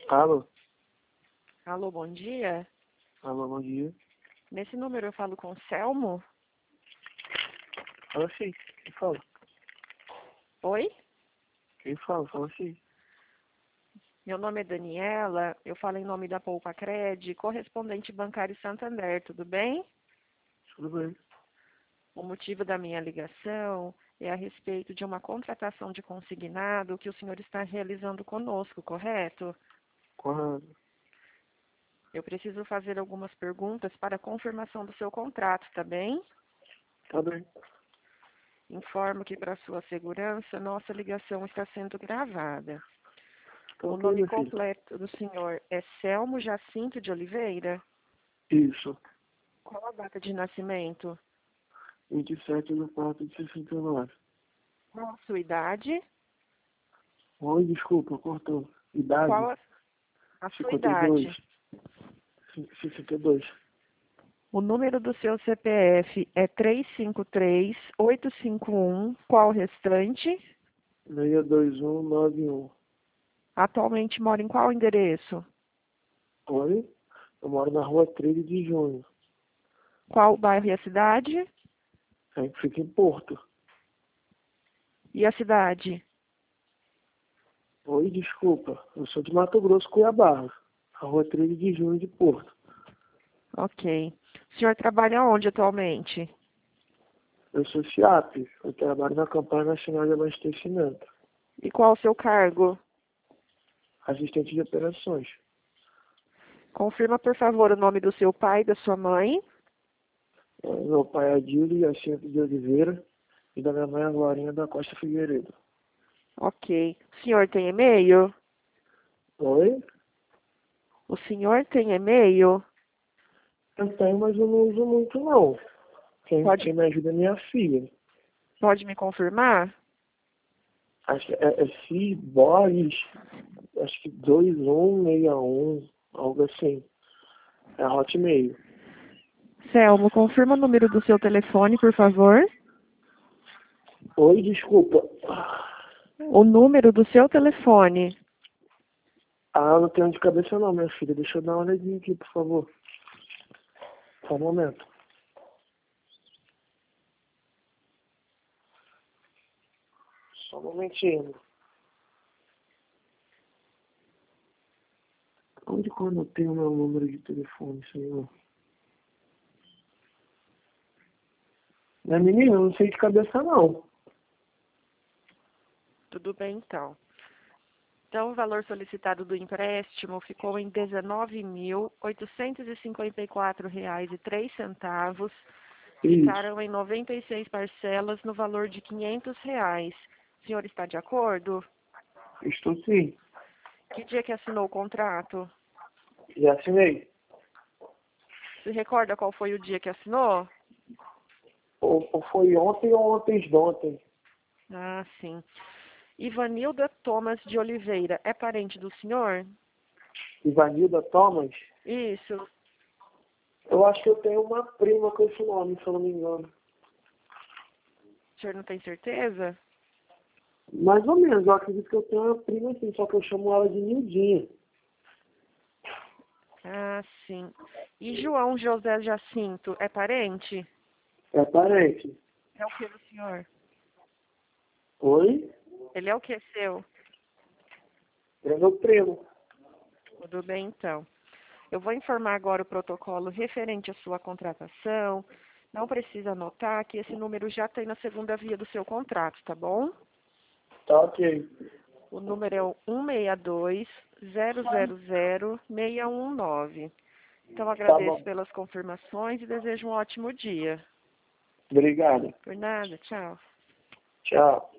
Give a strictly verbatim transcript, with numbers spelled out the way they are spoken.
Alô? Alô, bom dia. Alô, bom dia. Nesse número eu falo com o Selmo? Fala sim. Quem fala? Oi? Quem fala? Fala sim. Meu nome é Daniela, eu falo em nome da Poupa Cred, correspondente bancário Santander, tudo bem? Tudo bem. O motivo da minha ligação é a respeito de uma contratação de consignado que o senhor está realizando conosco, correto? Correto. Eu preciso fazer algumas perguntas para a confirmação do seu contrato, tá bem? Tá bem. Informo que, para sua segurança, nossa ligação está sendo gravada. Tá O ok, nome meu filho. completo do senhor é Selmo Jacinto de Oliveira? Isso. Qual a data de nascimento? vinte e sete de quatro de sessenta e nove. Qual a sua idade? Oi, desculpa, cortou. Idade? Qual a, a sua cinquenta e dois. idade? sessenta e dois. O número do seu C P F é três cinco três, oito cinco um. Qual o restante? seis dois um nove um. Atualmente mora em qual endereço? Oi? Eu moro na rua treze de junho. Qual o bairro e a cidade? A gente fica em Porto. E a cidade? Oi, desculpa. Eu sou de Mato Grosso, Cuiabá. A rua treze de junho de Porto. Ok. O senhor trabalha onde atualmente? Eu sou CIAP. Eu trabalho na Campanha Nacional de Abastecimento. E qual o seu cargo? Assistente de operações. Confirma, por favor, o nome do seu pai e da sua mãe. É, meu pai é Adílio Jacinto de Oliveira e da minha mãe é Glorinha da Costa Figueiredo. Ok. O senhor tem e-mail? Oi? O senhor tem e-mail? Eu tenho, mas eu não uso muito não. Quem, Pode, quem me ajuda é minha filha. pode me confirmar? Acho que é, é C Boris, acho que dois um seis um, algo assim. É Hotmail. Selmo, confirma o número do seu telefone, por favor. Oi, desculpa. O número do seu telefone. Ah, não tenho de cabeça não, minha filha. Deixa eu dar uma olhadinha aqui, por favor. Só um momento. Só um momentinho. Onde que eu anotei o meu número de telefone, senhor? Minha menina, eu não sei de cabeça não. Tudo bem, então. Então, o valor solicitado do empréstimo ficou em dezenove mil oitocentos e cinquenta e quatro reais e três centavos. Isso. Ficaram em noventa e seis parcelas no valor de quinhentos reais. O senhor está de acordo? Estou sim. Que dia que assinou o contrato? Já assinei. Se recorda qual foi o dia que assinou? Ou, ou foi ontem ou ontem de ontem. Ah, sim. Ivanilda Thomas de Oliveira, é parente do senhor? Ivanilda Thomas. Isso. Eu acho que eu tenho uma prima com esse nome, se eu não me engano. O senhor não tem certeza? Mais ou menos, eu acredito que eu tenho uma prima assim, só que eu chamo ela de Nildinha. Ah, sim. E João José Jacinto, é parente? É parente. É o que do senhor? Oi? Ele é o que seu? É meu primo. Tudo bem, então. Eu vou informar agora o protocolo referente à sua contratação. Não precisa anotar que esse número já tem na segunda via do seu contrato, tá bom? Tá ok. O número é o um seis dois, zero zero zero, seis um nove. Então, Tá agradeço bom. pelas confirmações e desejo um ótimo dia. Obrigado. Por nada, tchau. Tchau.